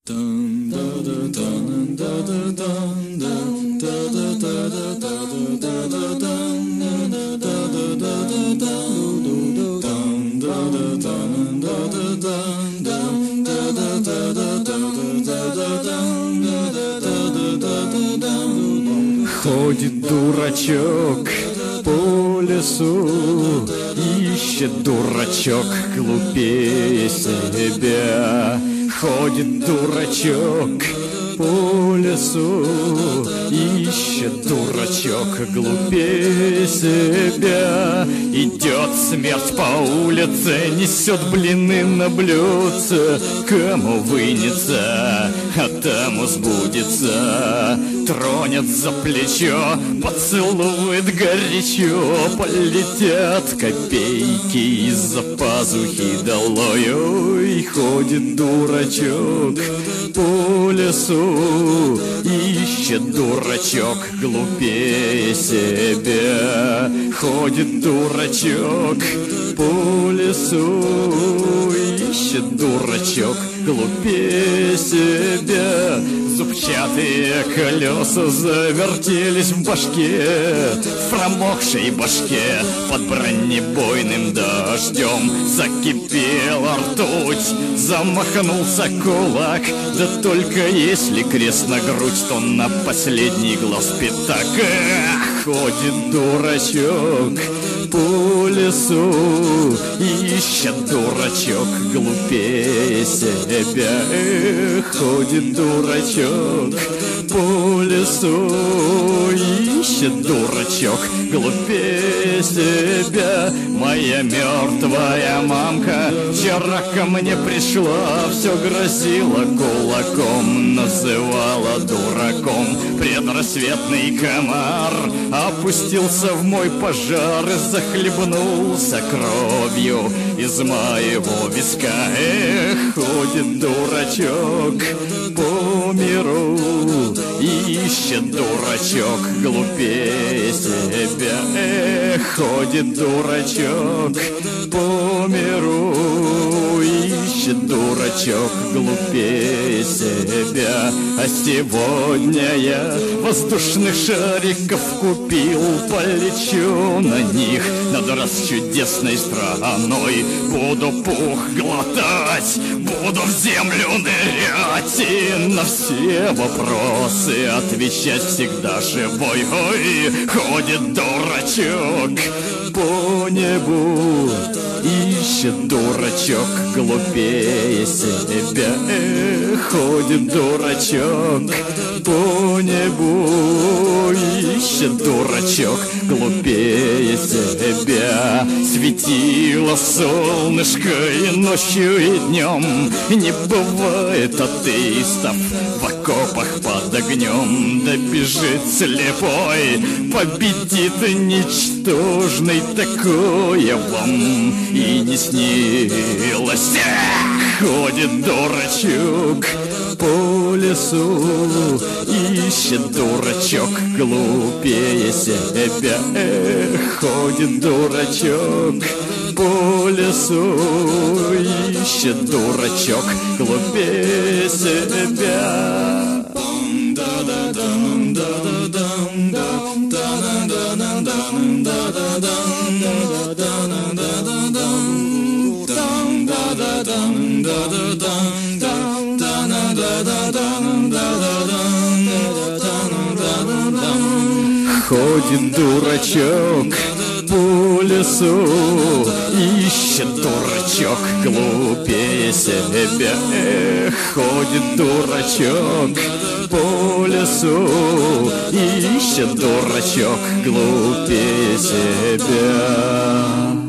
Ходит дурачок по лесу, ищет дурачок глупее себя. Ходит дурачок по лесу, ищет дурачок глупее себя. Идет смерть по улице, несет блины на блюдце. Кому вынется, а тому сбудется. Тронет за плечо, поцелует горячо. Полетят копейки из-за пазухи долой. Ой, ходит дурачок по лесу, ищет дурачок глупее себя. Ходит дурачок по лесу, ищет дурачок глупее себя. Зубчатые колеса завертелись в башке, в промокшей башке под бронебойным дождем. Закипела ртуть, замахнулся кулак. Да только если крест на грудь, то на последний глаз пятак. Ходит дурачок по лесу, ищет дурачок глупее себя. Ходит дурачок по лесу, ищет дурачок глупее себя. Моя мертвая мамка вчера ко мне пришла, все грозила кулаком, называла дураком. Предрассветный комар опустился в мой пожар и захлебнулся кровью из моего виска. Ходит дурачок по миру, ищет дурачок глупее себя. Ходит дурачок по миру, ищет дурачок глупее себя. А сегодня я воздушных шариков купил, полечу на них над расчудесной страной. Буду пух глотать, буду в землю нырять и на все вопросы отвечать всегда живой. Ой, ходит дурачок по небу, ищет дурачок глупее себя. Ходит дурачок по небу, ищет дурачок глупее себя. Светило солнышко и ночью, и днем, не бывает атеистов в окопах под огнем. Добежит слепой, победит ничтожный, такое вам и не снилось. Ходит дурачок по лесу, ищет дурачок глупее себя. Ходит дурачок по лесу, ищет дурачок глупее себя. Ходит дурачок по лесу, ищет дурачок глупее себя. Ходит дурачок по лесу, ищет дурачок глупее себя.